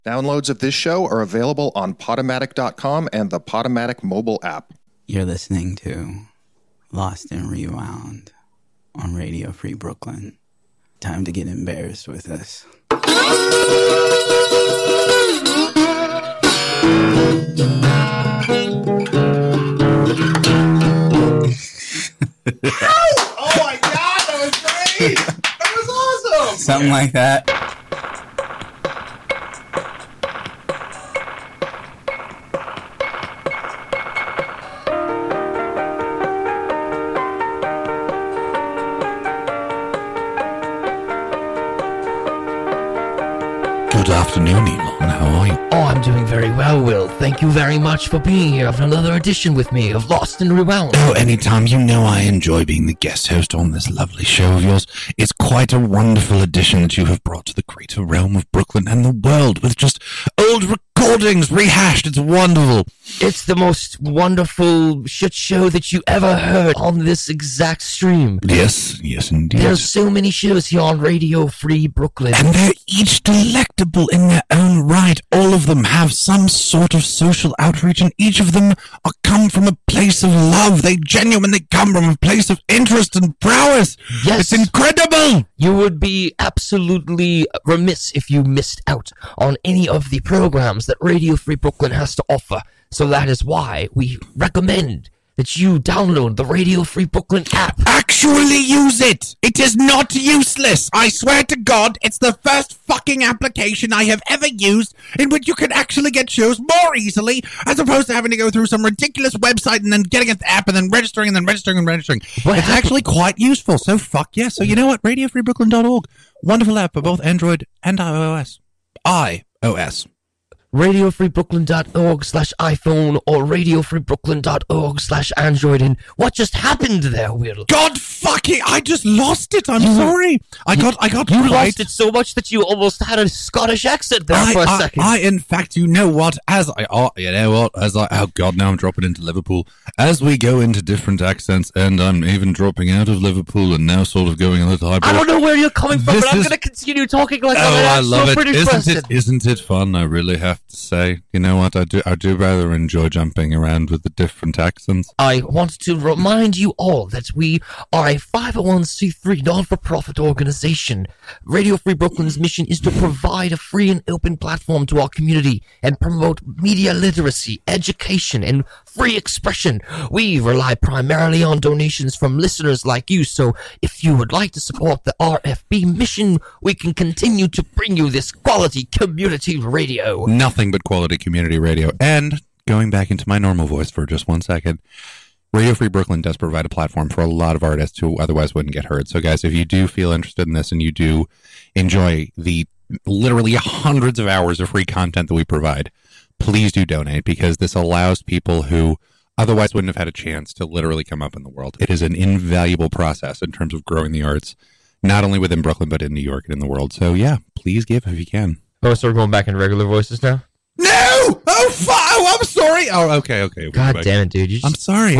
Downloads of this show are available on Podomatic.com and the Podomatic mobile app. You're listening to Lost and Rewound on Radio Free Brooklyn. Time to get embarrassed with us. Oh my God, that was great! That was awesome! Something like that. Good afternoon, Elon. How are you? Oh, I'm doing very well, Will. Thank you very much for being here for another edition with me of Lost and Rewound. Oh, anytime. You know I enjoy being the guest host on this lovely show of yours. It's quite a wonderful addition that you have brought to the greater realm of Brooklyn and the world with just old recordings rehashed. It's wonderful. It's the most wonderful shit show that you ever heard on this exact stream. Yes, indeed. There's so many shows here on Radio Free Brooklyn. And they're each delectable in their own right. All of them have some sort of social outreach, and each of them come from a place of love. They genuinely come from a place of interest and prowess. Yes. It's incredible. You would be absolutely remiss if you missed out on any of the programs that Radio Free Brooklyn has to offer. So that is why we recommend that you download the Radio Free Brooklyn app. Actually use it. It is not useless. I swear to God, it's the first fucking application I have ever used in which you can actually get shows more easily, as opposed to having to go through some ridiculous website and then getting the app and then registering and then registering and registering. It's actually quite useful. So fuck yes. So you know what? RadioFreeBrooklyn.org. Wonderful app for both Android and iOS. iOS. RadioFreeBrooklyn.org/iPhone or RadioFreeBrooklyn.org/Android. And what just happened there, Will? God fucking! I just lost it. I'm sorry. I got. You lost it so much that you almost had a Scottish accent there for a second. In fact, you know what? Oh God, now I'm dropping into Liverpool. As we go into different accents, and I'm even dropping out of Liverpool and now sort of going a little hybrid. I don't know where you're coming from, but I'm going to continue talking like I'm an I love actual it. British person. Isn't it fun? I really have to say, you know what, I do rather enjoy jumping around with the different accents. I want to remind you all that we are a 501c3 non-for-profit organization. Radio Free Brooklyn's mission is to provide a free and open platform to our community and promote media literacy, education, and free expression. We rely primarily on donations from listeners like you, so if you would like to support the RFB mission, we can continue to bring you this quality community radio. Nothing but quality community radio. And going back into my normal voice for just 1 second, Radio Free Brooklyn does provide a platform for a lot of artists who otherwise wouldn't get heard. So guys, if you do feel interested in this and you do enjoy the literally hundreds of hours of free content that we provide, please do donate, because this allows people who otherwise wouldn't have had a chance to literally come up in the world. It is an invaluable process in terms of growing the arts, not only within Brooklyn, but in New York and in the world. So yeah, please give if you can. Oh, so we're going back in regular voices now? No! Oh, I'm sorry. Oh, okay. God damn it, dude. I'm sorry.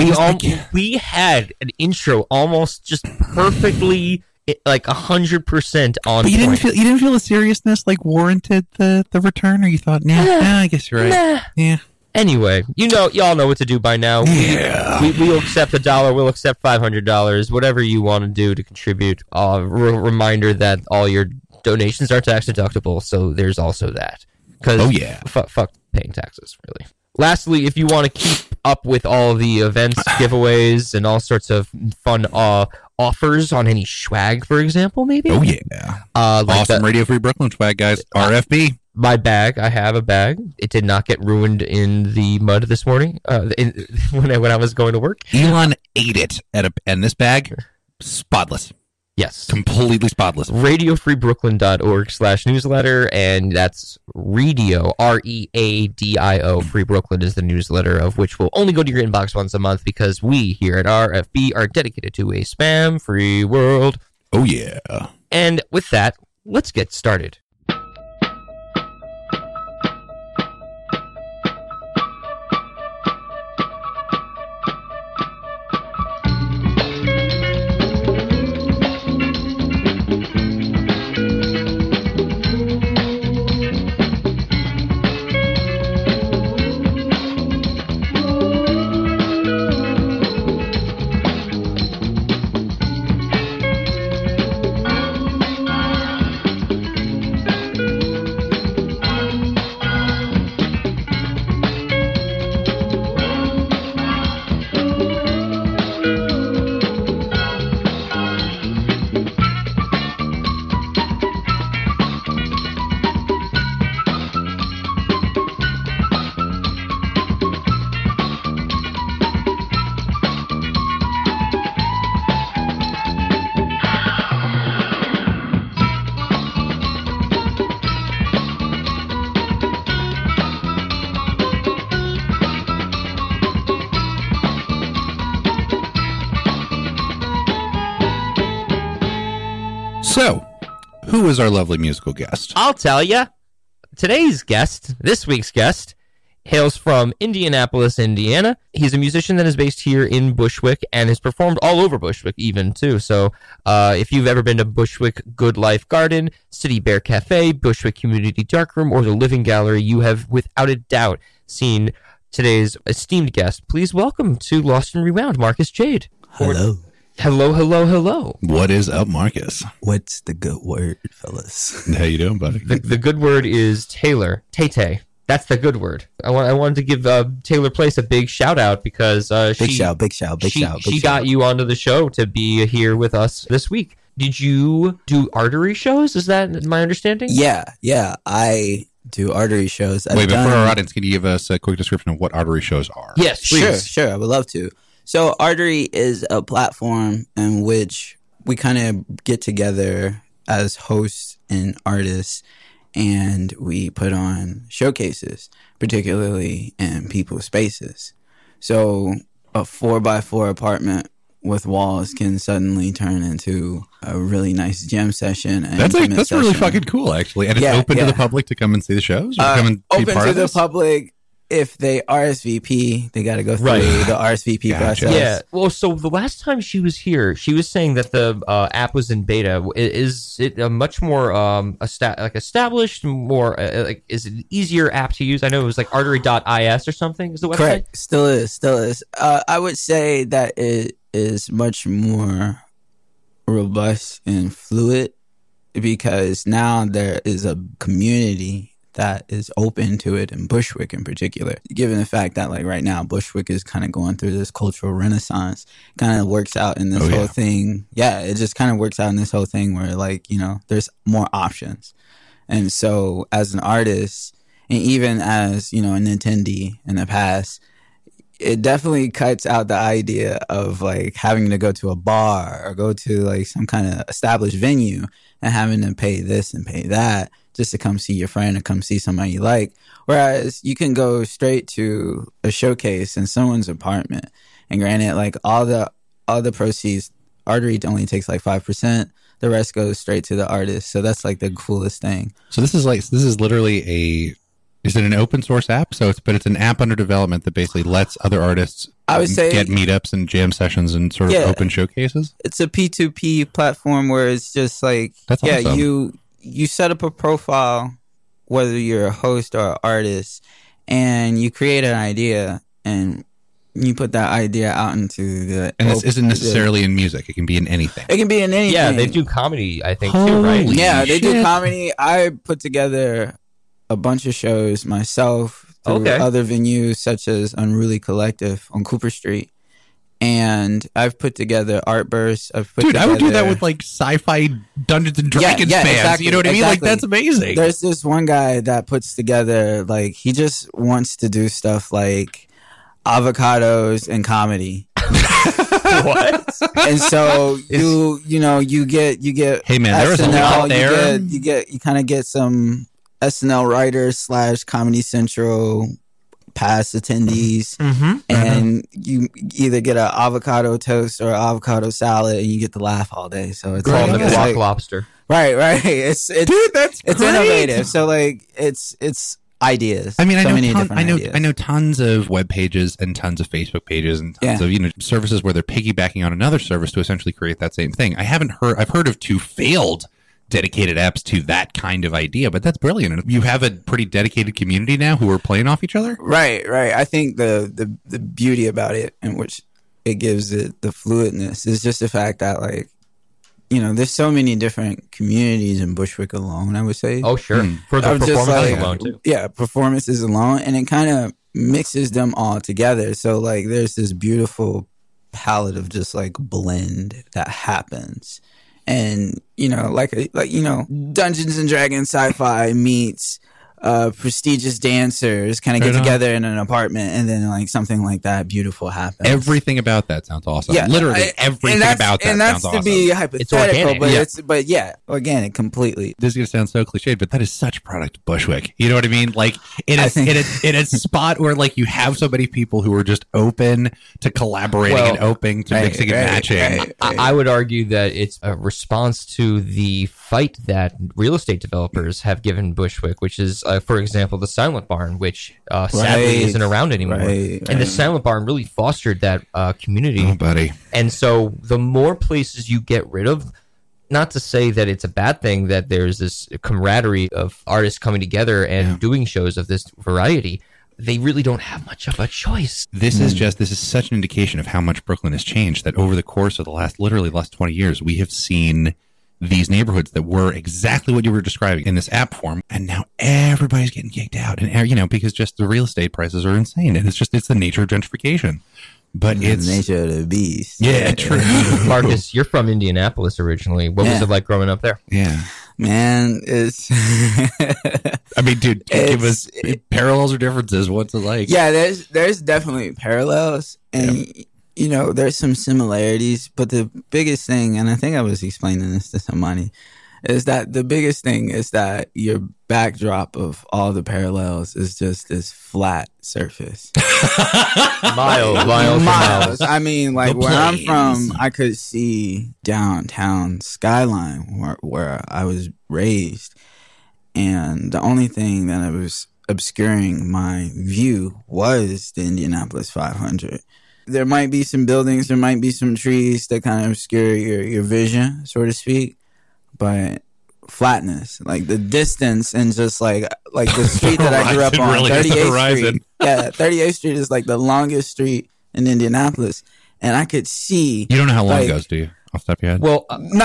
We had an intro almost just perfectly, like 100% on But you point. didn't feel the seriousness like warranted the return, or you thought, nah, I guess you're right. Nah. Yeah. Anyway, y'all know what to do by now. Yeah. We'll accept $1. We'll accept $500. Whatever you want to do to contribute. Reminder that all your donations are tax deductible, so there's also that. Oh yeah. Fuck paying taxes, really. Lastly, if you want to keep up with all the events, giveaways, and all sorts of fun offers on any swag, for example, maybe. Oh yeah. Awesome Radio Free Brooklyn swag, guys. RFB. My bag. I have a bag. It did not get ruined in the mud this morning. When I was going to work. Elon ate it and this bag, spotless. Yes. Completely spotless. RadioFreeBrooklyn.org/newsletter, and that's Radio, READIO, Free Brooklyn is the newsletter, of which will only go to your inbox once a month, because we here at RFB are dedicated to a spam-free world. Oh, yeah. And with that, let's get started. So, who is our lovely musical guest? I'll tell you. This week's guest, hails from Indianapolis, Indiana. He's a musician that is based here in Bushwick and has performed all over Bushwick even, too. So if you've ever been to Bushwick Good Life Garden, City Bear Cafe, Bushwick Community Darkroom, or the Living Gallery, you have without a doubt seen today's esteemed guest. Please welcome to Lost and Rewound, Marcus Jade. Hello. Hello. What is up, Marcus? What's the good word, fellas? How you doing, buddy? The good word is Taylor. Tay. That's the good word. I wanted to give Taylor Place a big shout out because Big shout. She got you onto the show to be here with us this week. Did you do artery shows? Is that my understanding? Yeah. I do artery shows. Wait, but for our audience, can you give us a quick description of what artery shows are? Yes, please. Sure. I would love to. So Artery is a platform in which we kind of get together as hosts and artists, and we put on showcases, particularly in people's spaces. So a 4x4 apartment with walls can suddenly turn into a really nice jam session. And That's really fucking cool, actually. And it's open to the public to come and see the shows? Or come and be open part to of the this? public. If they RSVP, they got to go through the RSVP process. Yeah. Well, so the last time she was here, she was saying that the app was in beta. Is it a much more established, more is it an easier app to use? I know it was like artery.is or something. Is the website? Correct. Still is. I would say that it is much more robust and fluid because now there is a community that is open to it in Bushwick in particular, given the fact that like right now Bushwick is kind of going through this cultural renaissance. Kind of works out in this whole thing. Yeah, it just kind of works out in this whole thing where like, you know, there's more options. And so as an artist and even as, you know, an attendee in the past, it definitely cuts out the idea of like having to go to a bar or go to like some kind of established venue and having to pay this and pay that just to come see your friend or come see somebody you like. Whereas you can go straight to a showcase in someone's apartment. And granted, like all the proceeds, Artery only takes like 5%. The rest goes straight to the artist. So that's like the coolest thing. So this is literally is it an open source app? But it's an app under development that basically lets other artists I would say get meetups and jam sessions and sort of open showcases. It's a P2P platform where it's just like, that's awesome. You set up a profile, whether you're a host or an artist, and you create an idea and you put that idea out into the... And this isn't necessarily in music. It can be in anything. It can be in anything. Yeah, they do comedy, I think, too, right? Yeah, they do comedy. I put together a bunch of shows myself through other venues such as Unruly Collective on Cooper Street. And I've put together Artburst. I would do that with like sci-fi Dungeons and Dragons fans. Exactly, you know what I mean? Like that's amazing. There's this one guy that puts together like he just wants to do stuff like avocados and comedy. What? And so you get hey man, there is a lot there. You kind of get some SNL writers / Comedy Central past attendees, and you either get an avocado toast or avocado salad, and you get to laugh all day. So it's called the guac like, lobster. Right. It's innovative. So like it's ideas. I mean, ideas. I know tons of web pages and tons of Facebook pages and tons of services where they're piggybacking on another service to essentially create that same thing. I've heard of two failed dedicated apps to that kind of idea, but that's brilliant. And you have a pretty dedicated community now who are playing off each other. Right. I think the beauty about it, and which it gives it the fluidness, is just the fact that like, there's so many different communities in Bushwick alone, I would say. Oh, sure. For the performances alone, too. Yeah, performances alone. And it kind of mixes them all together. So, like, there's this beautiful palette of just, like, blend that happens. And, Dungeons and Dragons sci-fi meets prestigious dancers kind of get together in an apartment, and then like something like that beautiful happens. Everything about that sounds awesome. Yeah, Literally everything about that and that's sounds to awesome. be hypothetical, organic. but organic completely. This is going to sound so cliched, but that is such a product of Bushwick. You know what I mean? Like in a spot where like you have so many people who are just open to collaborating and open to mixing and matching. I would argue that it's a response to the fight that real estate developers have given Bushwick, which is, for example, the Silent Barn, which sadly isn't around anymore. And the Silent Barn really fostered that community. Oh, buddy. And so the more places you get rid of, not to say that it's a bad thing that there's this camaraderie of artists coming together and doing shows of this variety, they really don't have much of a choice. This is such an indication of how much Brooklyn has changed that over the course of the last 20 years, we have seen these neighborhoods that were exactly what you were describing in this app form. And now everybody's getting kicked out. And, you know, because just the real estate prices are insane. And it's the nature of gentrification. But it's the nature of the beast. Yeah, true. Marcus, you're from Indianapolis originally. What was it like growing up there? Yeah. Man, it's... I mean, dude, give us parallels or differences. What's it like? Yeah, there's definitely parallels. And, you know, there's some similarities. But the biggest thing, and I think I was explaining this to somebody, is that the biggest thing is that your backdrop of all the parallels is just this flat surface. Miles. I mean, like where I'm from, I could see downtown skyline where I was raised. And the only thing that was obscuring my view was the Indianapolis 500. There might be some buildings, there might be some trees that kind of obscure your vision, so to speak. But flatness, like the distance, and just like the street that I grew up on, really 38th Street. Yeah, 38th Street is like the longest street in Indianapolis, and I could see. You don't know how long it goes, do you? Off the top of your head? Well,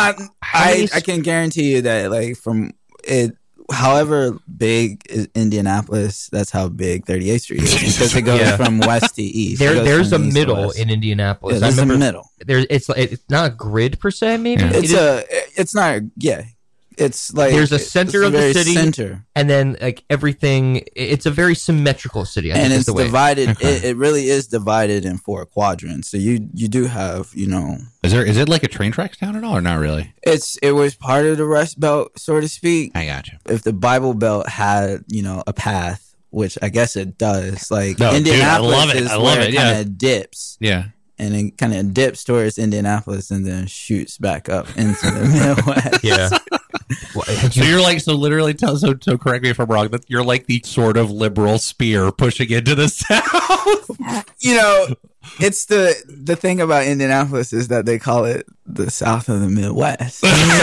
I can guarantee you that like from it, however big is Indianapolis, that's how big 38th Street is, because it goes from west to east. There's a middle in Indianapolis. Yeah, there's a middle. It's not a grid per se, maybe. Yeah. It's not. Yeah, it's like there's a center of the city, and then like everything. It's a very symmetrical city, and it's divided. It really is divided in 4 quadrants. So you do have, you know. Is it like a train tracks town at all, or not really? It was part of the Rust Belt, so to speak. I got you. If the Bible Belt had, you know, a path, which I guess it does, like Indianapolis, Indianapolis dude, is I love where it. it kind of dips. Yeah. And it kind of dips towards Indianapolis and then shoots back up into the Midwest. Yeah. So you're like, so correct me if I'm wrong, that you're like the sort of liberal spear pushing into the South. You know, it's the thing about Indianapolis is that they call it the South of the Midwest.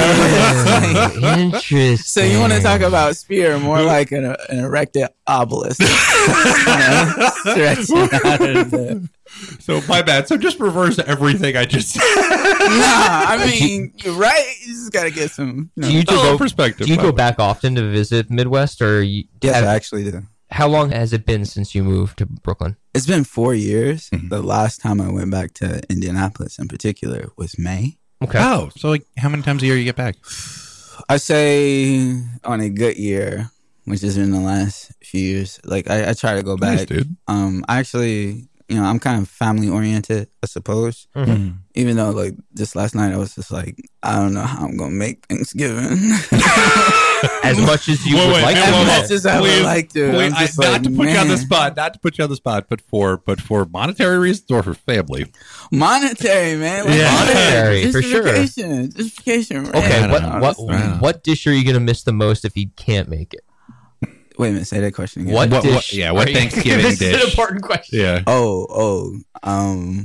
Interesting. So you want to talk about spear, more like an erected obelisk. Stretching out of the... So my bad. So just reverse everything I just said. Nah, I mean, you're right. You just got to get some perspective. Do you go back often to visit Midwest, or yes, I actually do. How long has it been since you moved to Brooklyn? It's been 4 years. Mm-hmm. The last time I went back to Indianapolis in particular was May. Okay. Oh, so like how many times a year you get back? I say on a good year, which has been the last few years. Like I try to go back. Nice, dude. I actually, you know, I'm kind of family oriented, I suppose. Mm-hmm. Even though like just last night I was just like, I don't know how I'm gonna make Thanksgiving. As much as you would like to. As much as I would like to. Not to put you on the spot, but for monetary reasons or for family. Monetary, man. Like, monetary, for sure. Justification. Right? Okay, what dish are you gonna miss the most if you can't make it? Wait a minute, say that question again. What dish? What Thanksgiving dish? This is an important question. Yeah.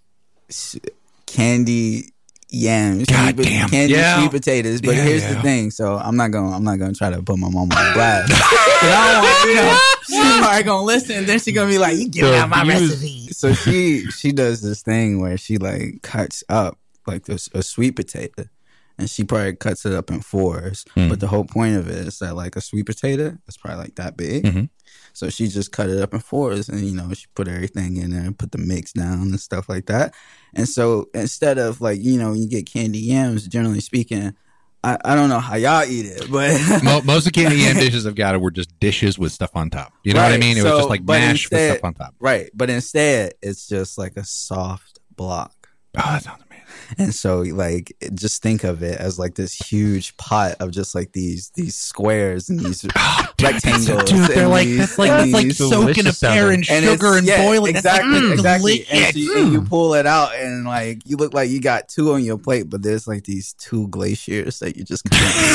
Candy yams, candy sweet potatoes. But here's the thing. So I'm not gonna try to put my mom on blast. I don't want, you know, she's probably gonna listen. Then she's gonna be like, "You give out my recipe." So she does this thing where she like cuts up like a sweet potato, and she probably cuts it up in 4s. But the whole point of it is that like a sweet potato is probably like that big. Mm-hmm. So she just cut it up in 4s, and, you know, she put everything in there and put the mix down and stuff like that. And so instead of like, you know, you get candy yams, generally speaking, I don't know how y'all eat it, but Most of Candy Yam dishes I've got were just dishes with stuff on top. You know what I mean? It was just like mash with stuff on top. Right. But instead, it's just like a soft block. Oh, that sounds amazing. And so, like, just think of it as like this huge pot of just like these squares and these rectangles. Dude, they're and like these- that's and like these- soaking a pear in and sugar and boiling. Exactly, exactly. And, delicious. and you pull it out, and like you look like you got two on your plate, but there's like these two glaciers that you just.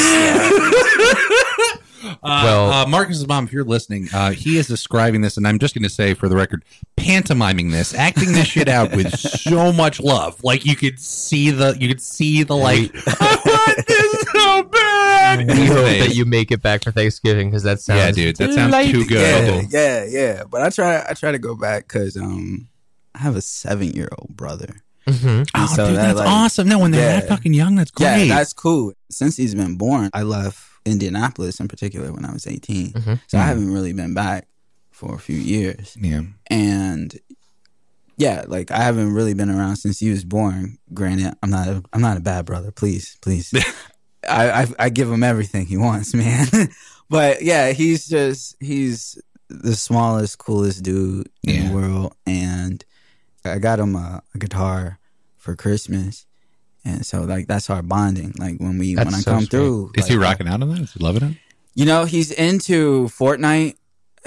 Marcus's mom, if you're listening, he is describing this, and I'm just going to say for the record, pantomiming this, acting this shit out with so much love. Like you could see the like, I want this so bad. We hope that you make it back for Thanksgiving because that sounds dude, that sounds too good. Yeah. But I try to go back because I have a 7-year-old brother. Mm-hmm. Oh, So dude, that, that's like, awesome. No, when they're that fucking young, that's great. Yeah, that's cool. Since he's been born, I left Indianapolis in particular when I was 18. Mm-hmm. So I haven't really been back for a few years. Yeah. And yeah, like I haven't really been around since he was born. Granted, I'm not a bad brother. Please. I give him everything he wants, man. But yeah, he's the smallest, coolest dude in the world. And I got him a guitar for Christmas. And so, like, that's our bonding. Like, when I so come sweet. through. Is like, he rocking out on that? Is he loving it? You know, he's into Fortnite.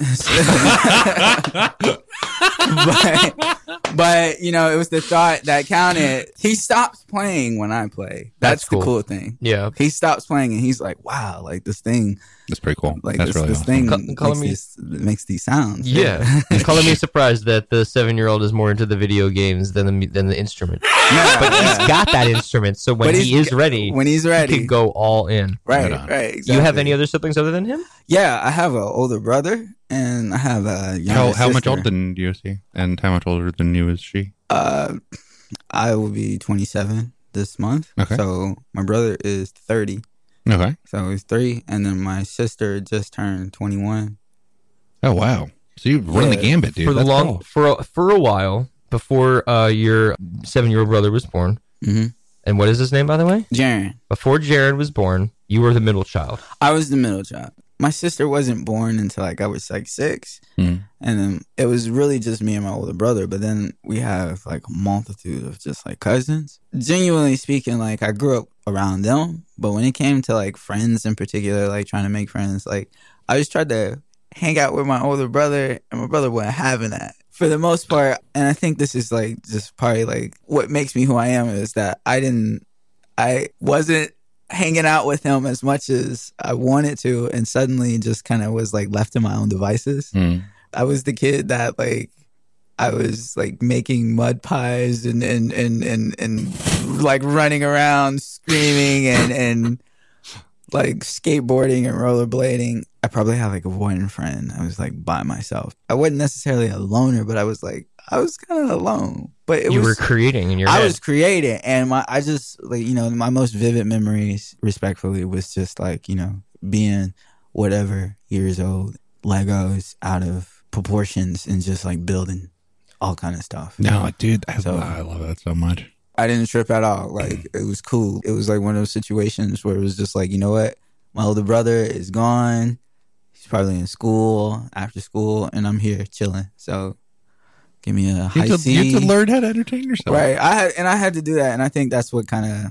but, you know, it was the thought that counted. He stops playing when I play. That's cool. the cool thing. Yeah. He stops playing and he's like, wow, like this thing. That's pretty cool. Like That's this, really this awesome. thing Color makes these sounds. Yeah. Color me surprised that the 7-year-old is more into the video games than the instrument. Yeah, But yeah. he's got that instrument, so when But he is ready, when he's he ready. can go all in. Right, Right on. right. Exactly. You have any other siblings other than him? Yeah, I have an older brother and I have a younger How much sister. older than you is he? And how much older than you is she? I will be 27 this month. Okay. So my brother is 30. Okay. So he's 3. And then my sister just turned 21. Oh wow. So you run the Yeah. gambit, dude. For the That's cool. for a while before your 7-year-old brother was born. Mm-hmm. And what is his name, by the way? Jaren. Before Jared was born, you were the middle child. I was the middle child. My sister wasn't born until like I was like 6. Mhm. And then it was really just me and my older brother. But then we have like a multitude of just like cousins. Genuinely speaking, like I grew up around them. But when it came to like friends in particular, like trying to make friends, like I just tried to hang out with my older brother and my brother wasn't having that. For the most part, and I think this is like just probably like what makes me who I am is that I wasn't hanging out with him as much as I wanted to, and suddenly just kind of was like left to my own devices. Mm. I was the kid that like I was like making mud pies and like running around screaming and like skateboarding and rollerblading. I probably had like a one friend. I was like by myself. I wasn't necessarily a loner, but I was kind of alone. But You were creating in your I head. was creating, and I just like, you know, my most vivid memories, respectfully, was just like, you know, being whatever years old, Legos out of proportions, and just like building all kind of stuff. No, dude, I So- love that so much. I didn't trip at all. Like, it was cool. It was like one of those situations where it was just like, you know what? My older brother is gone. He's probably in school, after school, and I'm here chilling. So give me a high You C. have to learn how to entertain yourself. Right. I had to do that. And I think that's why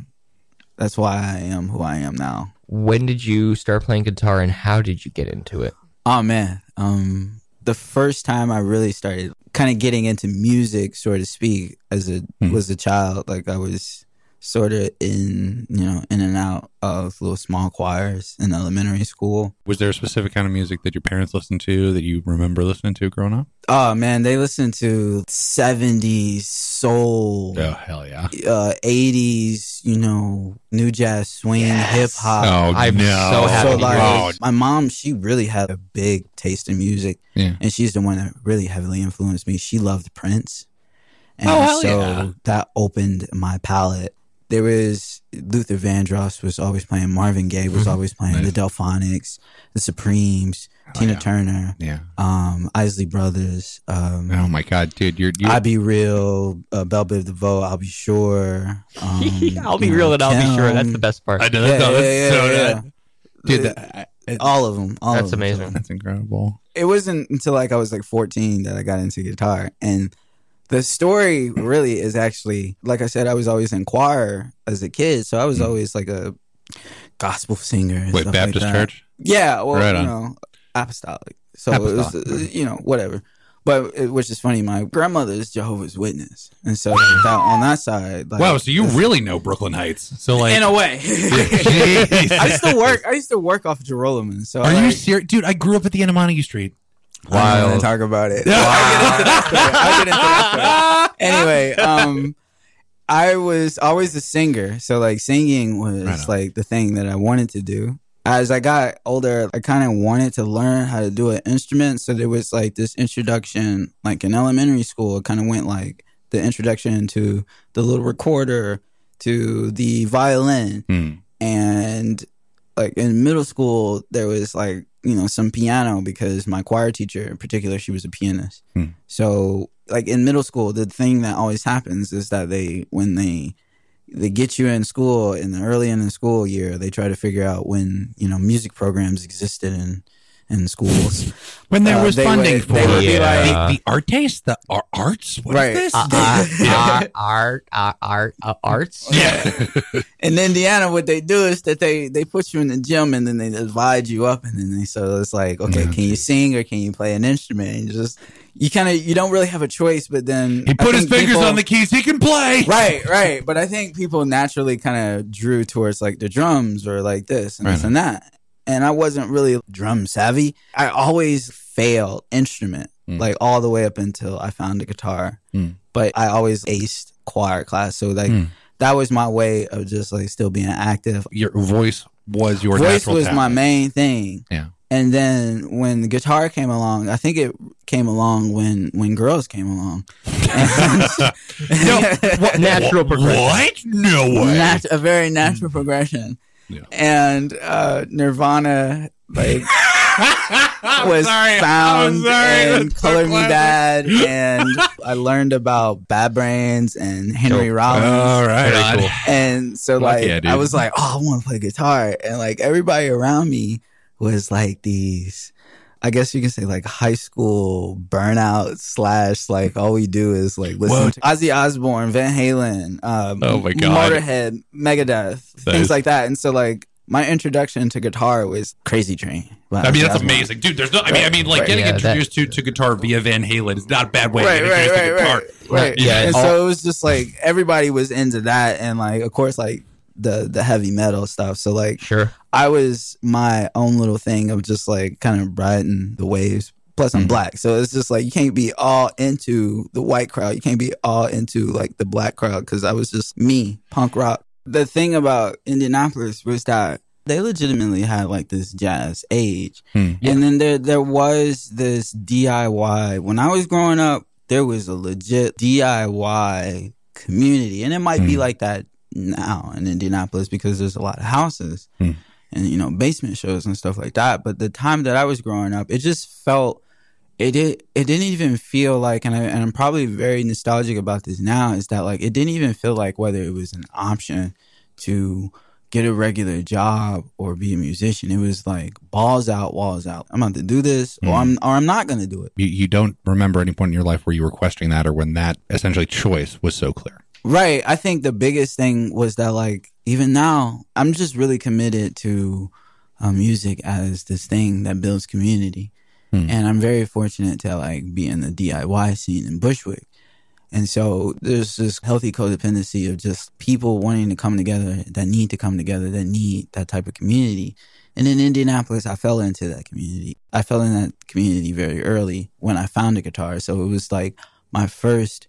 I am who I am now. When did you start playing guitar and how did you get into it? Oh man. The first time I really started kind of getting into music, so to speak, was a child. Like I was sort of in and out of little small choirs in elementary school. Was there a specific kind of music that your parents listened to that you remember listening to growing up? Oh man, they listened to 70s soul, Oh, hell yeah. 80s, you know, new jazz, swing, hip hop. Oh, I'm no. so happy So to hear like, this. my mom, she really had a big taste in music, Yeah. and she's the one that really heavily influenced me. She loved Prince, and Oh, hell so yeah. that opened my palette there was Luther Vandross was always playing, Marvin Gaye was always playing, the Delphonics, the Supremes, Tina Turner, Isley Brothers. Oh my God, dude, you're I Be Real, Belle Biv DeVoe, I'll Be Sure. I'll be real and I'll be sure. That's the best part. I know that's dude. All of them. That's amazing. That's incredible. It wasn't until like I was like 14 that I got into guitar, and the story really is actually, like I said, I was always in choir as a kid, so I was always like a gospel singer. And Wait, stuff Baptist like that. church? Yeah, well, Right you on. know, apostolic. So it was, whatever. But which is funny, my grandmother is Jehovah's Witness, and so on that side, like, Wow, so you really know Brooklyn Heights? So like, in a way, Jeez. I used to work off Gerolman. So Are you serious, dude? I grew up at the end of Montague Street. I don't want to talk about it. I'll get into that story. Anyway, I was always a singer, so like singing was like the thing that I wanted to do. As I got older, I kind of wanted to learn how to do an instrument. So there was like this introduction, like in elementary school, it kind of went like the introduction to the little recorder, to the violin. And like in middle school, there was like, you know, some piano because my choir teacher in particular, she was a pianist. So like in middle school, the thing that always happens is that when they get you in school early in the school year, they try to figure out when, you know, music programs existed in schools. When there was funding for they would be like, the art taste, the arts. What Right. is this? Arts. Yeah. in Indiana, what they do is that they put you in the gym and then they divide you up, and then so it's like, okay, can you sing or can you play an instrument? And you don't really have a choice. But then He put his fingers on the keys. He can play. Right. But I think people naturally kind of drew towards like the drums or like this and this and that. And I wasn't really drum savvy. I always failed instrument, like all the way up until I found the guitar. But I always aced choir class. So like that was my way of just like still being active. Your voice was your Voice natural was talent. my main thing. Yeah. And then when the guitar came along, I think it came along when girls came along. Natural progression. What? No way. A very natural progression. Yeah. And Nirvana like was found and Color Me Bad, and I learned about Bad Brains and Henry Rollins. All right. Very cool. And so Fuck like yeah, dude. I was like, oh, I want to play guitar, and like everybody around me was like these, I guess you can say like high school burnout / like all we do is like listen to Ozzy Osbourne, Van Halen, Oh my God. Motorhead, Megadeth, things like that. And so like my introduction to guitar was Crazy Train. I mean, that's amazing, dude. There's no. I mean, like getting Yeah, introduced to guitar via Van Halen is not a bad way to get introduced to guitar. Right. Yeah, And so it was just like everybody was into that, and like of course like the heavy metal stuff. So like Sure. I was my own little thing of just like kind of riding the waves. Plus I'm black, so it's just like you can't be all into the white crowd. You can't be all into like the black crowd, because I was just me, punk rock. The thing about Indianapolis was that they legitimately had like this jazz age, and then there was this DIY. When I was growing up, there was a legit DIY community, and it might be like that now in Indianapolis because there's a lot of houses and, you know, basement shows and stuff like that. But the time that I was growing up, it just felt, it didn't even feel like, and I'm probably very nostalgic about this now, is that like it didn't even feel like whether it was an option to get a regular job or be a musician. It was like balls out, walls out. I'm about to do this, or I'm not going to do it. You don't remember any point in your life where you were questioning that, or when that essentially choice was so clear. Right. I think the biggest thing was that like even now I'm just really committed to music as this thing that builds community. And I'm very fortunate to like be in the DIY scene in Bushwick. And so there's this healthy codependency of just people wanting to come together, that need to come together, that need that type of community. And in Indianapolis, I fell into that community. I fell in that community very early when I found a guitar. So it was like my first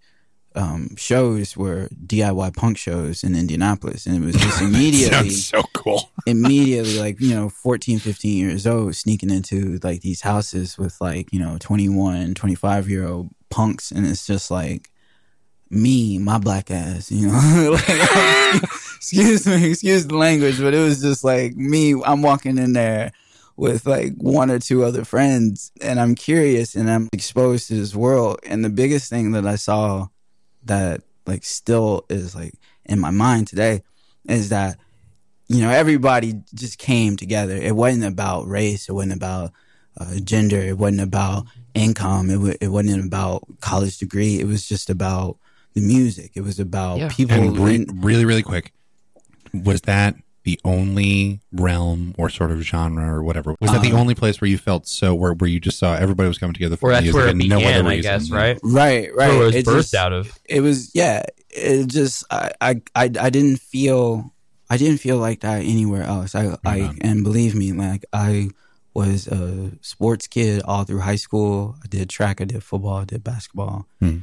shows were DIY punk shows in Indianapolis. And it was just immediately, Sounds so cool. immediately like, you know, 14, 15 years old, sneaking into like these houses with like, you know, 21, 25-year-old punks. And it's just like, me, my black ass, you know, like, excuse the language, but it was just like me. I'm walking in there with like one or two other friends, and I'm curious and I'm exposed to this world. And the biggest thing that I saw that like still is like in my mind today is that, you know, everybody just came together. It wasn't about race. It wasn't about gender. It wasn't about income. It wasn't about college degree. It was just about the music. It was about people. And really, really quick, was that the only realm or sort of genre or whatever? Was that the only place where you felt so, where you just saw everybody was coming together for Or that's music where it and began, no other I reason? guess, right? Right. Where it was It birthed just- out of. It was, yeah. It just, I didn't feel like that anywhere else. And believe me, like I was a sports kid all through high school. I did track, I did football, I did basketball,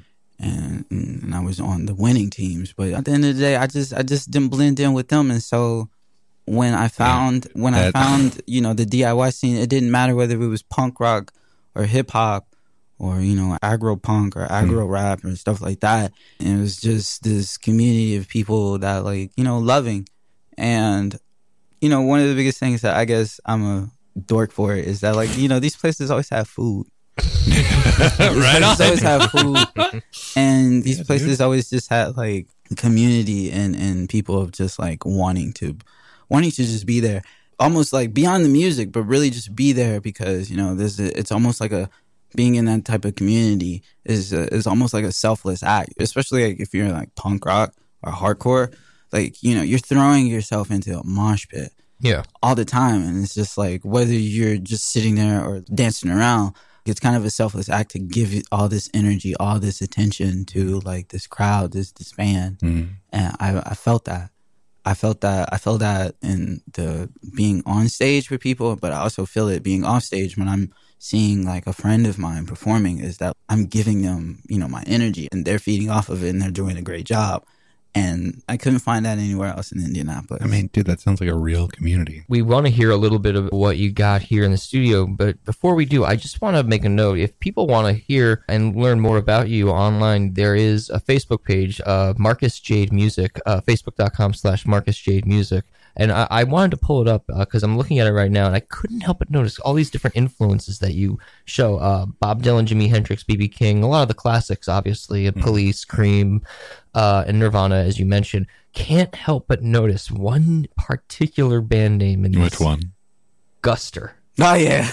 and I was on the winning teams. But at the end of the day, I just didn't blend in with them. And so when I found you know, the DIY scene, it didn't matter whether it was punk rock or hip hop or, you know, aggro punk or aggro rap and stuff like that. And it was just this community of people that, like, you know, loving. And, you know, one of the biggest things that I guess I'm a dork for is that, like, you know, these places always have food. Right on. Always have food. And these places always just had like community and people of just like wanting to just be there. Almost like beyond the music, but really just be there because, you know, it's almost like being in that type of community is almost like a selfless act, especially like if you're like punk rock or hardcore. Like, you know, you're throwing yourself into a mosh pit all the time. And it's just like, whether you're just sitting there or dancing around, it's kind of a selfless act to give all this energy, all this attention to like this crowd, this band. And I felt that. I felt that in the being on stage with people, but I also feel it being off stage when I'm seeing like a friend of mine performing, is that I'm giving them, you know, my energy and they're feeding off of it and they're doing a great job. And I couldn't find that anywhere else in Indianapolis. I mean, dude, that sounds like a real community. We want to hear a little bit of what you got here in the studio, but before we do, I just want to make a note. If people want to hear and learn more about you online, there is a Facebook page, Marcus Jade Music, facebook.com/Marcus Jade Music. And I wanted to pull it up because I'm looking at it right now, and I couldn't help but notice all these different influences that you show. Bob Dylan, Jimi Hendrix, B.B. King, a lot of the classics, obviously, Police, Cream, and Nirvana, as you mentioned. Can't help but notice one particular band name in this. Which one? Guster. Oh, yeah.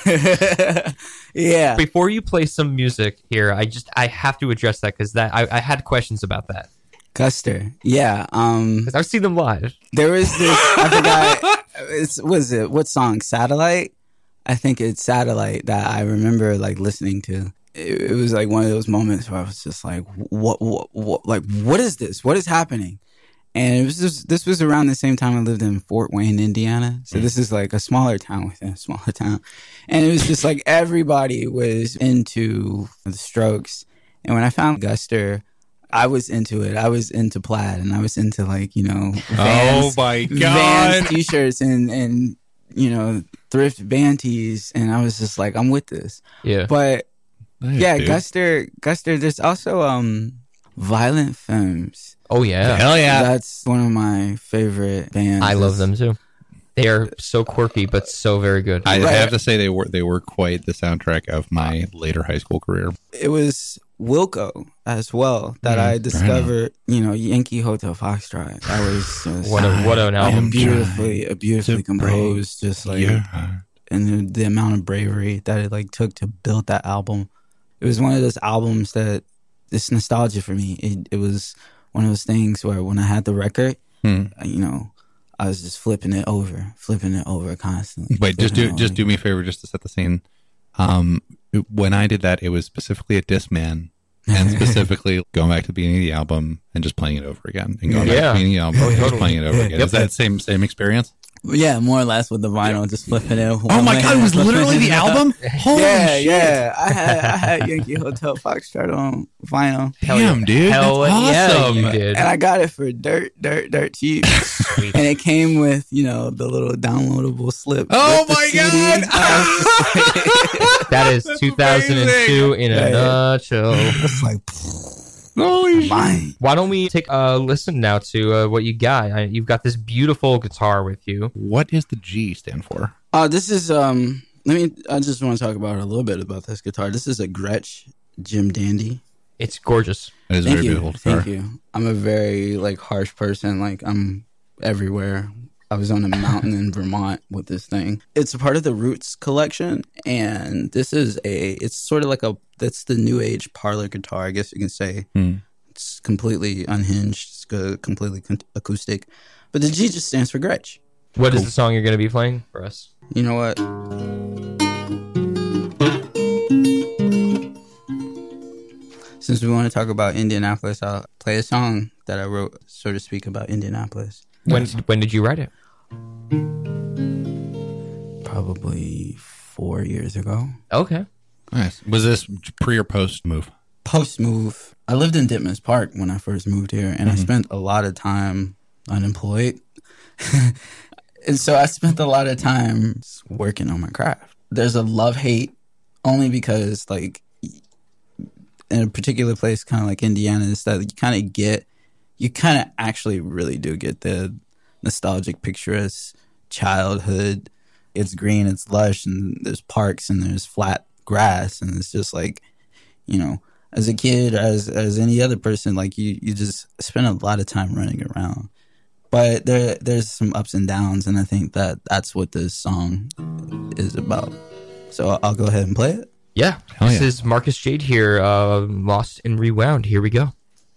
Yeah. Before you play some music here, I have to address that because I had questions about that. Guster. Yeah. Because I've seen them live. There was this, I forgot, what song? Satellite? I think it's Satellite that I remember like listening to. It was like one of those moments where I was just like, what is this? What is happening? And it was this was around the same time I lived in Fort Wayne, Indiana. So this is like a smaller town within a smaller town. And it was just like everybody was into the Strokes. And when I found Guster, I was into it. I was into plaid and I was into like, you know, Vans, Oh my Vans God. t-shirts and, you know, thrift band tees. And I was just like, I'm with this. Yeah. But Nice, yeah, dude. Guster, there's also Violent Femmes. Oh, yeah. Hell yeah. That's one of my favorite bands. I love them too. They are so quirky, but so very good. I Right. have to say they were quite the soundtrack of my later high school career. It was Wilco as well that I discovered, you know, Yankee Hotel Foxtrot. That was just What an album. beautifully composed, just like, and the amount of bravery that it like took to build that album. It was one of those albums that it's nostalgia for me. It was one of those things where when I had the record, you know, I was just flipping it over constantly. Wait, just do me a favor, just to set the scene. When I did that, it was specifically a Discman, and specifically going back to the beginning of the album and just playing it over again, and going back to the beginning of the album and just playing it over again. Yep. Is that same experience? Yeah, more or less with the vinyl, just flipping it. Oh my God, it was literally the album? Holy shit. Yeah. I had Yankee Hotel Foxtrot on vinyl, Damn, dude. Hell That's yeah, awesome. you did. and I got it for dirt cheap. And it came with, you know, the little downloadable slip. Oh with the my CD. God. That is 2002 in a Yeah. nutshell. It's like, Holy Mine. Why don't we take a listen now to what you got? You've got this beautiful guitar with you. What does the G stand for? This is I just want to talk about a little bit about this guitar. This is a Gretsch Jim Dandy. It's gorgeous. It is a very beautiful guitar. Thank you. I'm a very harsh person. I'm everywhere. I was on a mountain in Vermont with this thing. It's a part of the Roots collection, and this is it's sort of that's the new age parlor guitar, I guess you can say. It's completely unhinged. It's completely acoustic. But the G just stands for Gretsch. What is the song you're going to be playing for us? You know what? Since we want to talk about Indianapolis, I'll play a song that I wrote, so to speak, about Indianapolis. When did you write it? Probably 4 years ago. Okay. Nice. Was this pre or post move? Post move. I lived in Ditmas Park when I first moved here, and I spent a lot of time unemployed. And so I spent a lot of time working on my craft. There's a love-hate only because, in a particular place, kind of like Indiana, is that you kind of actually really do get the nostalgic, picturesque childhood. It's green, it's lush, and there's parks, and there's flat grass, and it's just as a kid, as any other person, you just spend a lot of time running around. But there's some ups and downs, and I think that's what this song is about. So I'll go ahead and play it. Yeah. This is Marcus Jade here, Lost and Rewound. Here we go.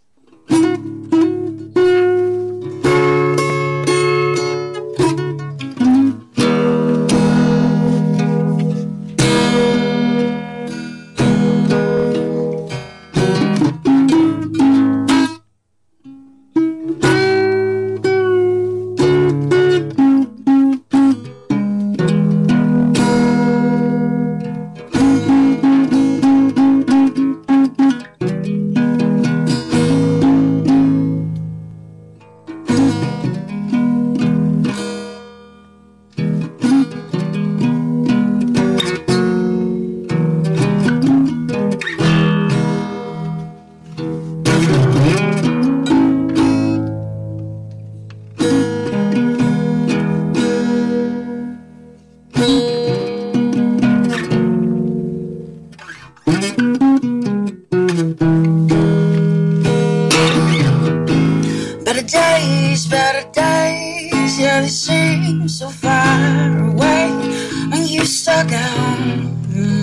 Better days, yeah, they seem so far away when you stuck at home.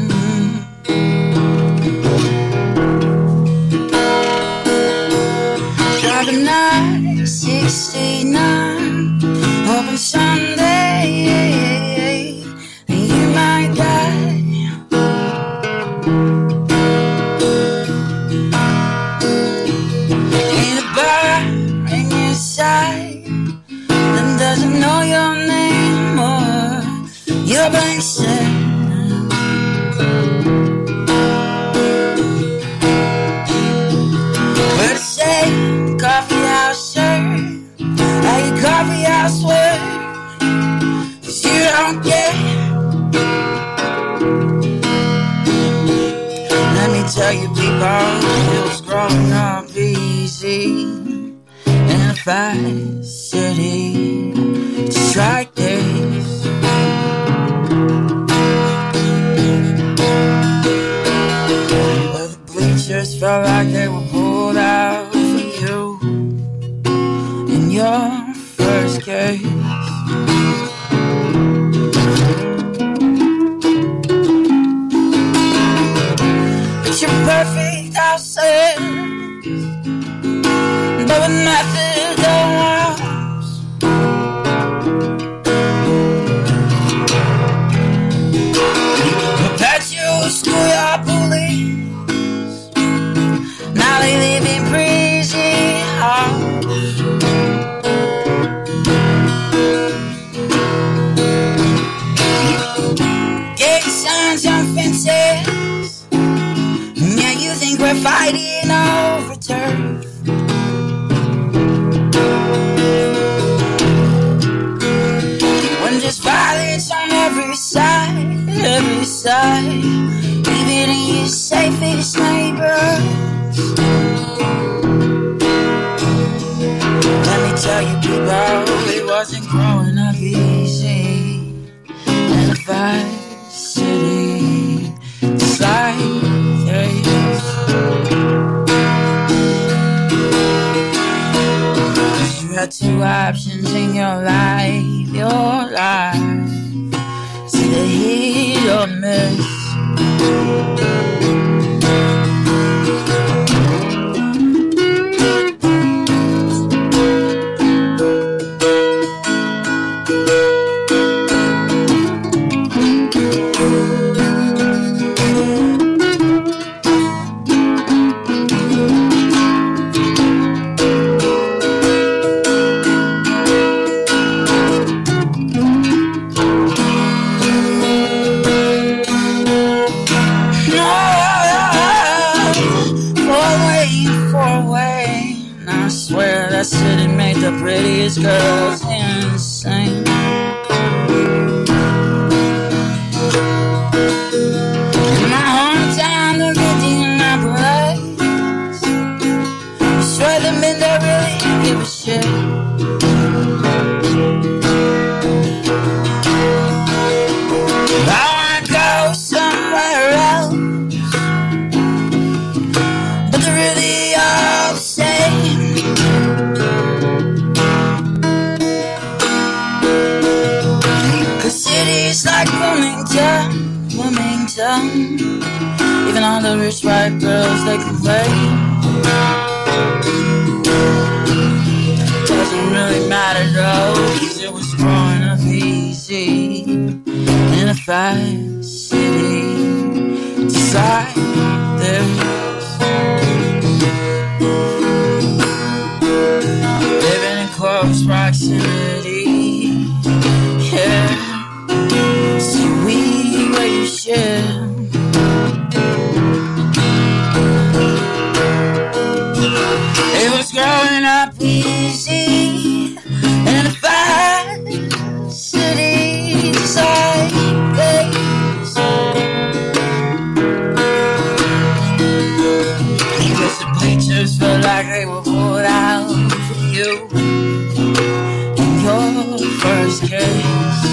Driving 969 open Sunday, and you might die. In a bar in your side that doesn't know your name or your bank statement. Where to say coffee house shirt at your coffee house work, 'cause you don't get. Let me tell you, people, it was growing up easy in a fast city. Just like this. Where the bleachers felt like they were pulled out for you in your first case. Picture perfect outside, but with nothing else. Perpetual schoolyard bullies, now they live in prison halls. Gay signs on fences, yeah, you think we're fighting over turf. When there's violence on every side, even in your safest neighbors. had two options in your life. Your life. It's either hit or miss. That city made the prettiest girls insane. In my hometown, the Indianapolis, I swear the men don't really give a shit. I wanna go somewhere else, but they're really all the same. Cities like Bloomington, even all the rich white girls, they complain. Doesn't really matter though, 'cause it was growing up easy in a fast city, just like this. Living in close proximity, yeah. It was growing up easy in a fast city, just like this. Because the bleachers felt like they were pulled out for you in your first kiss.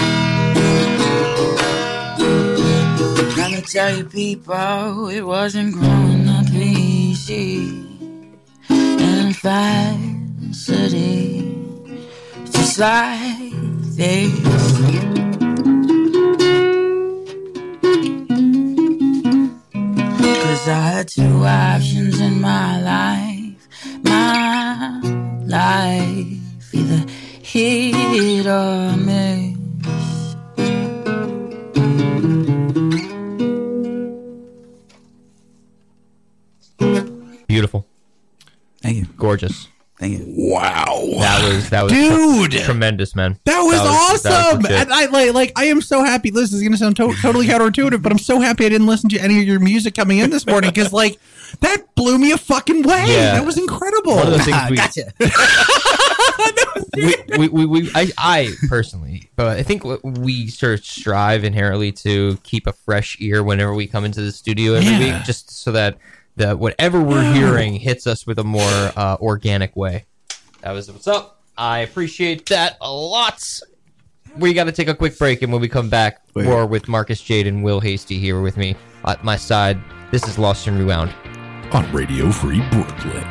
Let me tell you people, it wasn't growing up easy in a fast city, just like this. 'Cause I had two options in my life, either hit or miss. Beautiful. Thank you. Gorgeous. Thank you. Wow. That was Dude. tremendous, man. That was awesome. That was And I am so happy. This is going to sound totally counterintuitive, but I'm so happy I didn't listen to any of your music coming in this morning because, that blew me a fucking way. Yeah. That was incredible. one of the things we, Gotcha. I personally, but I think we sort of strive inherently to keep a fresh ear whenever we come into the studio every week, just so that whatever we're hearing hits us with a more organic way. That was what's up. I appreciate that a lot. We got to take a quick break, and when we come back, more with Marcus Jade and Will Hasty here with me at my side. This is Lost and Rewound on Radio Free Brooklyn.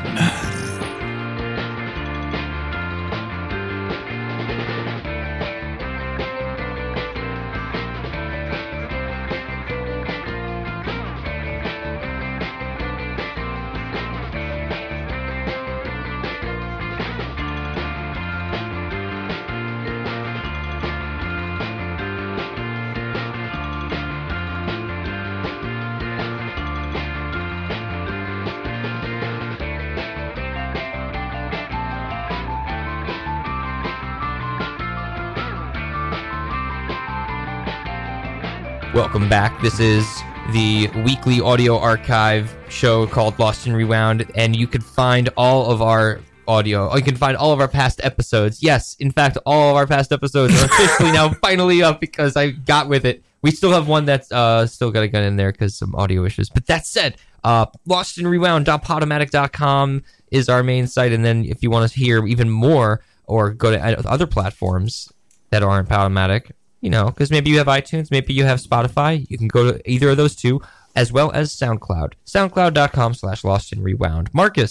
Welcome back. This is the weekly audio archive show called Lost and Rewound, and you can find all of our audio. You can find all of our past episodes. Yes, in fact, all of our past episodes are officially now finally up because I got with it. We still have one that's still got to get in there because some audio issues. But that said, lostandrewound.podomatic.com is our main site, and then if you want to hear even more or go to other platforms that aren't Podomatic, because maybe you have iTunes, maybe you have Spotify. You can go to either of those two, as well as SoundCloud. SoundCloud.com/lostandrewound. Marcus,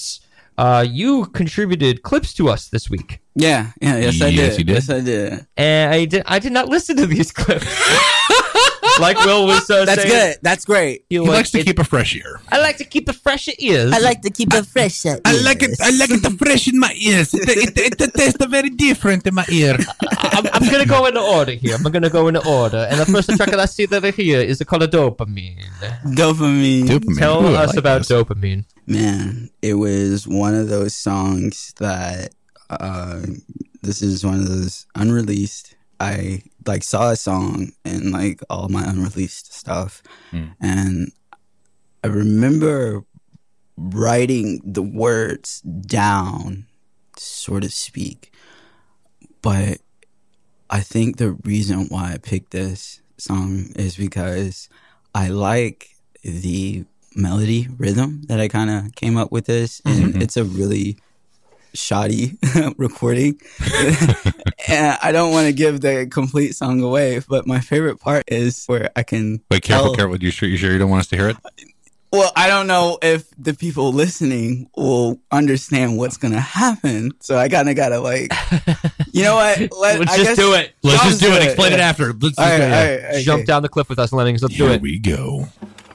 you contributed clips to us this week. Yes, I Yes, did. you did. Yes, I did. And I did not listen to these clips. Like Will was That's saying. good. That's great. He likes to keep a fresh ear. I like to keep the fresh ears. I like to keep it fresh. I like it fresh in my ears. It tastes very different in my ear. I'm going to go in order here. I'm going to go in order. And the first track that I see that here is called Dopamine. Dopamine. Tell Ooh, I us like about this. Dopamine. Man, it was one of those songs that this is one of those unreleased. I like saw a song and like all my unreleased stuff, and I remember writing the words down, so to speak. But I think the reason why I picked this song is because I like the melody rhythm that I kind of came up with this, and it's a really shoddy recording. And I don't want to give the complete song away, but my favorite part is where I can Wait, careful. You sure you don't want us to hear it? Well, I don't know if the people listening will understand what's gonna happen, so I kind of gotta like, you know what? Let's just do it. Let's just do it. do it. Explain it Yeah. after. Let's All just go. right, okay. Jump down the cliff with us, Lemmings. Let's do Here it. we go.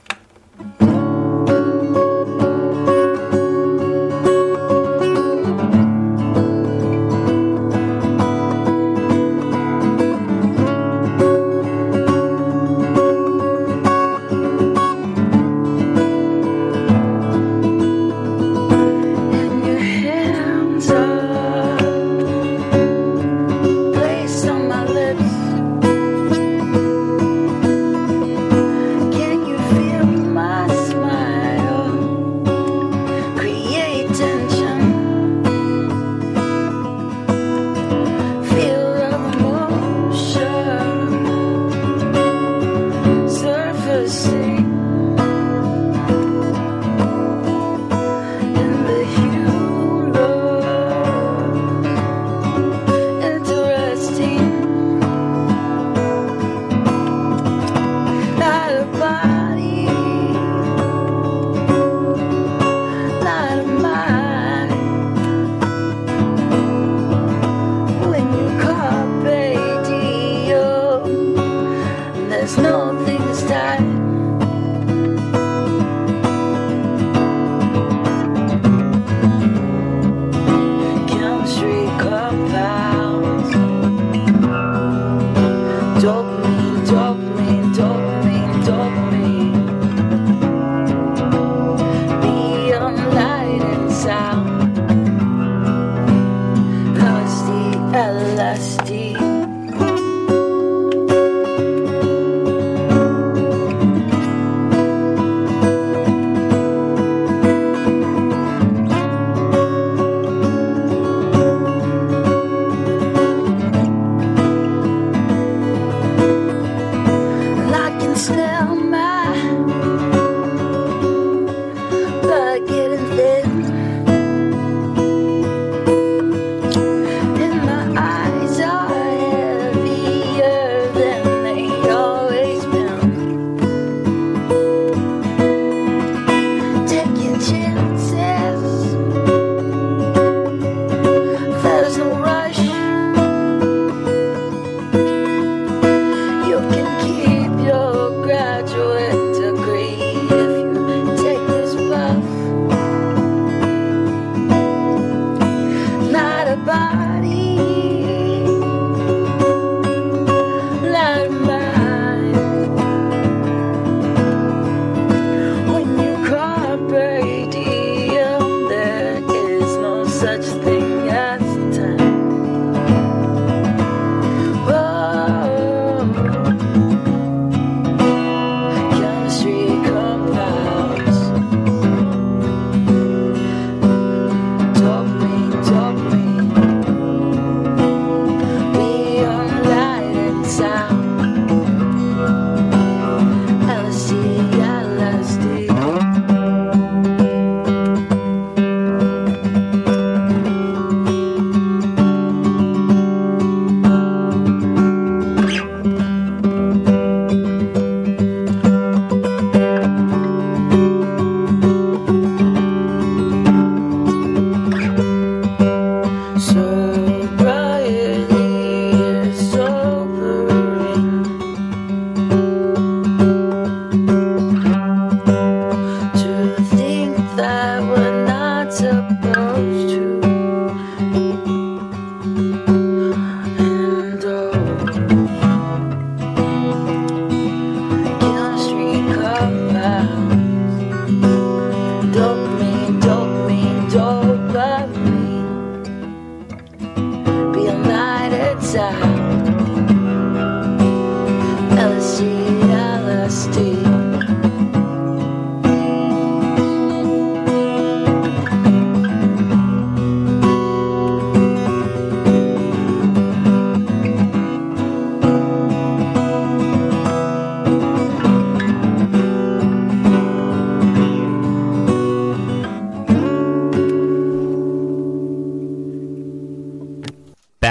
And your hands are placed on my lips. Can you feel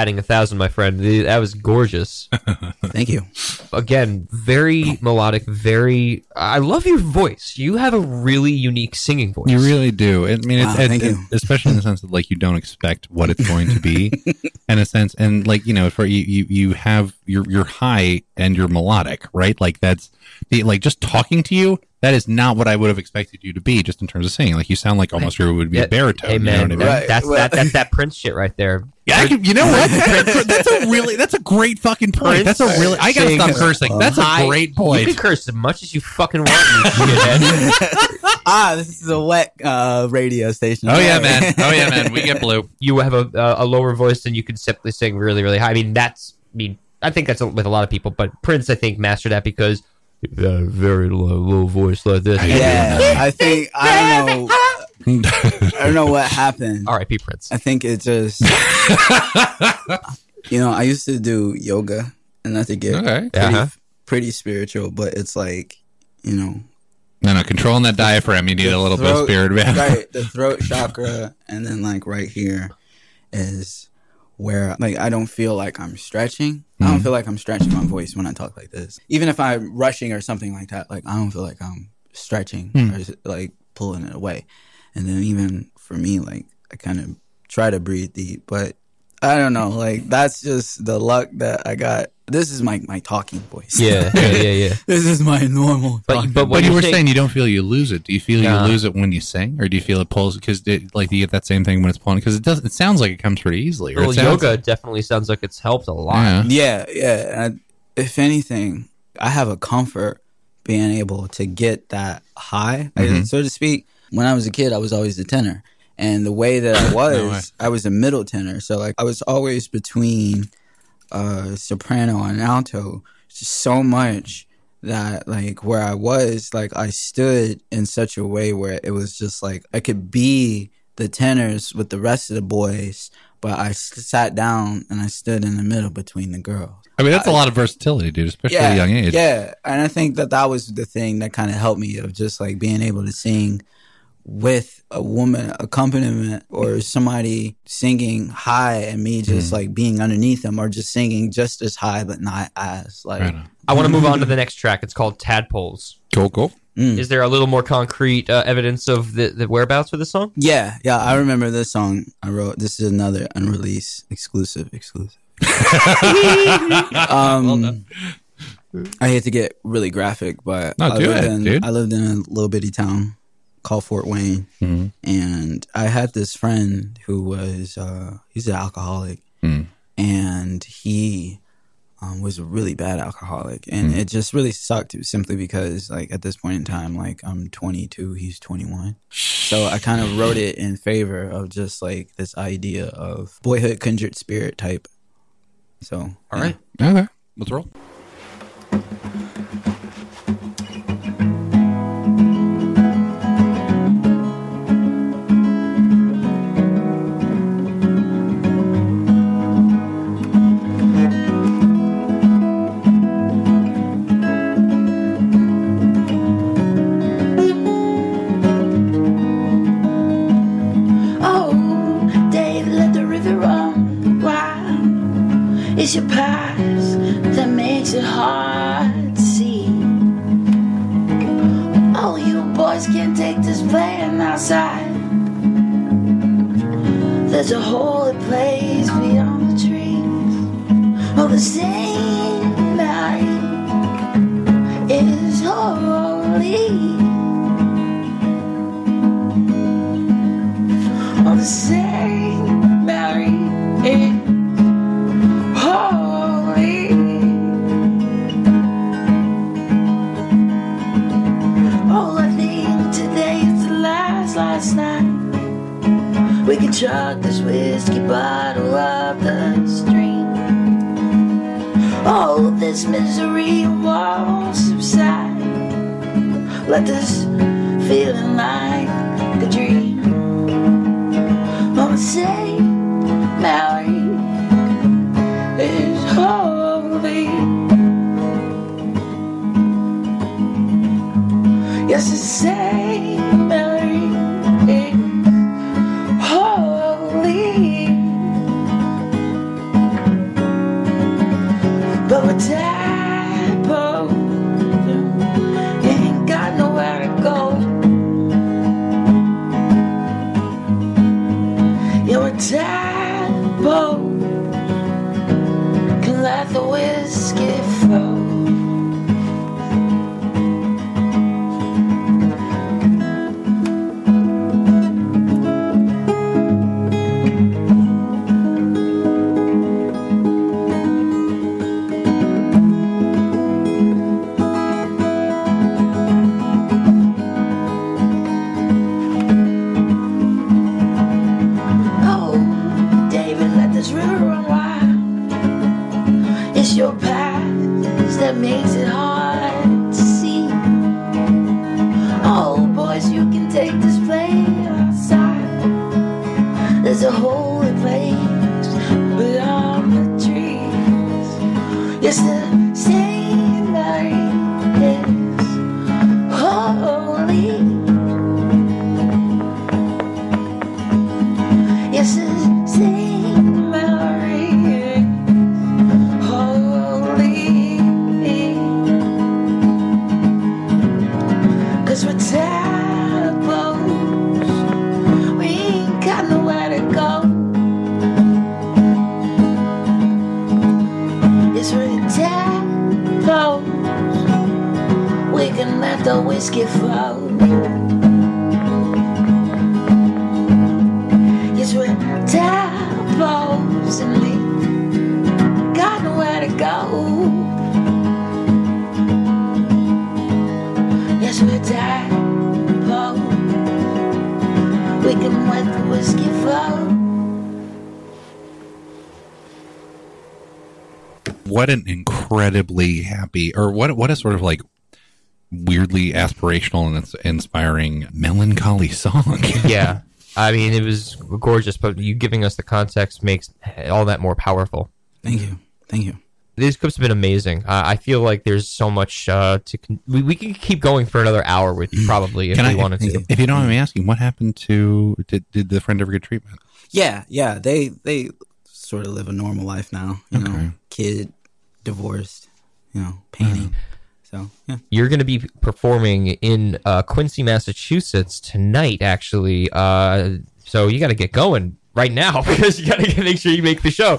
batting 1,000, my friend. That was gorgeous. Thank you. Again, very melodic, very... I love your voice. You have a really unique singing voice. You really do. I mean, Thank you. especially in the sense that like you don't expect what it's going to be, in a sense, and like for you have you're high and you're melodic, right? Like that's like just talking to you. That is not what I would have expected you to be, just in terms of singing. Like you sound like almost you would be a baritone. Hey, man, you know what I mean? Right. that's that Prince shit right there. Yeah, you know what? That's a great fucking point. That's a really. I gotta stop cursing. That's a great You point. can curse as much as you fucking want, you shithead. This is a wet radio station. Oh yeah, man. We get blue. You have a lower voice than you could simply sing really, really high. I think that's with a lot of people, but Prince, I think, mastered that because he had a very low voice like this. Yeah, I think I don't know what happened. R.I.P. Prince. I think it just I used to do yoga and not to get pretty spiritual, but it's like No, controlling that diaphragm. You need a little bit of spirit, man. Right, the throat chakra, and then like right here is where like I don't feel like I'm stretching. I don't feel like I'm stretching my voice when I talk like this. Even if I'm rushing or something like that, like I don't feel like I'm stretching or like pulling it away. And then even for me, like I kind of try to breathe deep, but I don't know. Like that's just the luck that I got. This is my talking voice. Yeah. This is my normal. But you were saying you don't feel you lose it. Do you feel you lose it when you sing, or do you feel it pulls? Because like do you get that same thing when it's pulling? Because it does. It sounds like it comes pretty easily. Well, yoga definitely sounds like it's helped a lot. Yeah. If anything, I have a comfort being able to get that high, so to speak. When I was a kid, I was always the tenor, and the way that I was a middle tenor. So like I was always between soprano and alto, just so much that like where I was, like I stood in such a way where it was just like I could be the tenors with the rest of the boys, but I sat down and I stood in the middle between the girls. I mean, that's a lot of versatility, dude, especially at a young age. Yeah, and I think that was the thing that kind of helped me, of just like being able to sing with a woman accompaniment or somebody singing high and me just like being underneath them, or just singing just as high but not as like. Right. I want to move on to the next track. It's called Tadpoles. Cool. Is there a little more concrete evidence of the whereabouts for this song? Yeah, I remember this song I wrote. This is another unreleased exclusive. I hate to get really graphic, but I lived in a little bitty town called Fort Wayne, and I had this friend who was he's an alcoholic, and he was a really bad alcoholic, and it just really sucked simply because like at this point in time, like I'm 22, he's 21, so I kind of wrote it in favor of just like this idea of boyhood kindred spirit type. So all right, okay, let's roll. It's your past that makes it hard to see. Oh, you boys can't take this playing outside. There's a holy place beyond the trees. Oh, the Saint Mary is holy. Oh, the Saint Mary is holy. Oh, I think today is the last night. We can chug this whiskey bottle up the stream. Oh, this misery won't subside. Let this feeling like a dream. Mama say, Mary is holy. Yes, it's Saint Mary is holy. tadpole can let the whiskey flow. Your past that makes it hard to see. Oh, boys, you can take this plane outside. There's a holy place beyond the trees. Yes, the scenery is holy. Yes, the scenery. We're tadpoles, we ain't got nowhere to go. Yes, we're tadpoles, we can let the whiskey flow. Yes, we're tadpoles and we got nowhere to go. Yes, we're tadpoles, we can let the whiskey flow. What an incredibly happy, or what a sort of like weirdly aspirational and inspiring melancholy song. Yeah. I mean, it was gorgeous, but you giving us the context makes all that more powerful. Thank you. Thank you. These clips have been amazing. I feel like there's so much we can keep going for another hour with you, probably, if we wanted to. If you don't mind me asking, what happened to, did the friend ever get treatment? Yeah. They sort of live a normal life now. You know, kid, divorced, painting. So, yeah. You're going to be performing in Quincy, Massachusetts tonight, actually. So you got to get going right now because you got to make sure you make the show.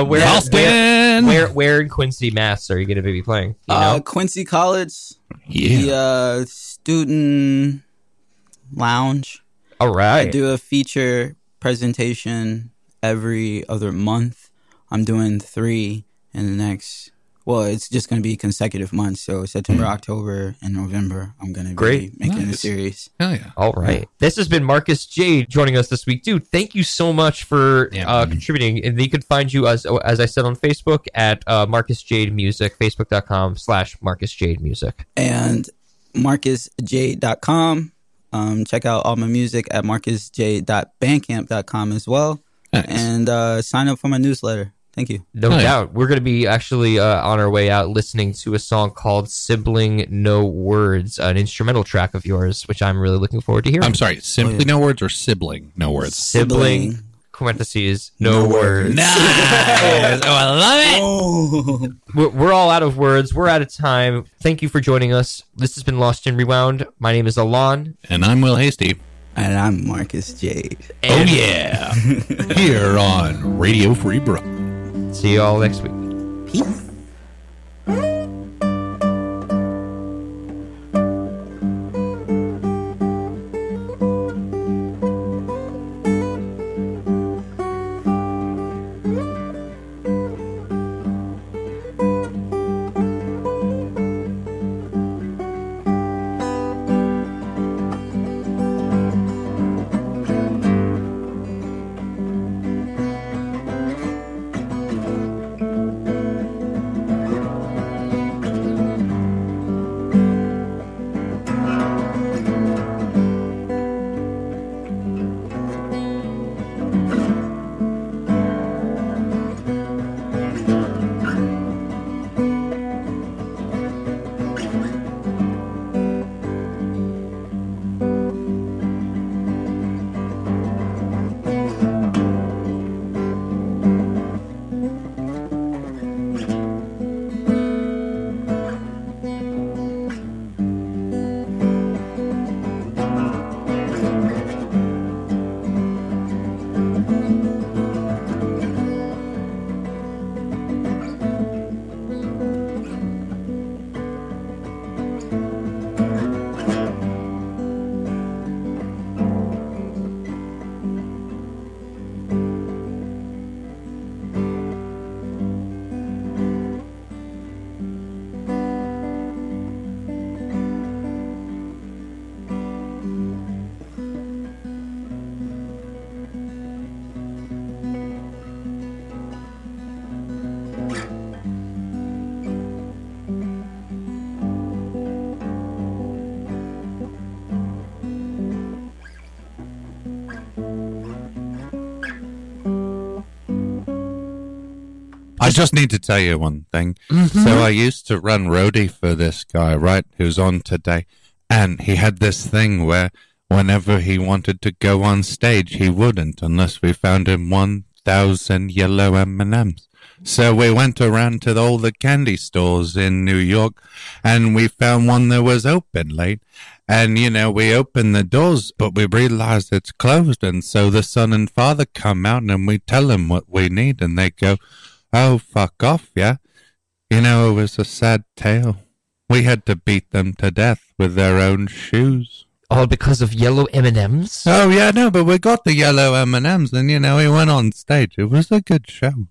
Where in Quincy, Mass are you going to be playing? You know? Quincy College. Yeah. The student lounge. All right. I do a feature presentation every other month. I'm doing 3 in the next. Well, it's just going to be consecutive months. So September, October, and November, I'm going to be making a series. Hell yeah. All right. This has been Marcus Jade joining us this week. Dude, thank you so much for contributing. And they could find you, as I said, on Facebook at Marcus Jade Music, facebook.com/Marcus Jade Music. And marcusjade.com. Check out all my music at marcusjade.bandcamp.com as well. Nice. And sign up for my newsletter. Thank you. No doubt. We're going to be actually on our way out listening to a song called Sibling No Words, an instrumental track of yours, which I'm really looking forward to hearing. I'm sorry, Simply No Words or Sibling No Words? Sibling, parentheses, no words. Nice. Oh, I love it. We're all out of words. We're out of time. Thank you for joining us. This has been Lost in Rewound. My name is Alon. And I'm Will Hasty. And I'm Marcus Jade. And yeah. Here on Radio Free Brooklyn. See you all next week. Peace. I just need to tell you one thing. Mm-hmm. So I used to run roadie for this guy, right, who's on today. And he had this thing where whenever he wanted to go on stage, he wouldn't unless we found him 1,000 yellow M&Ms. So we went around to all the candy stores in New York, and we found one that was open late. And, you know, we opened the doors, but we realized it's closed. And so the son and father come out, and we tell them what we need, and they go, "Oh, fuck off, yeah?" You know, it was a sad tale. We had to beat them to death with their own shoes. All because of yellow M&Ms? Oh, yeah, no, but we got the yellow M&Ms, and, you know, we went on stage. It was a good show.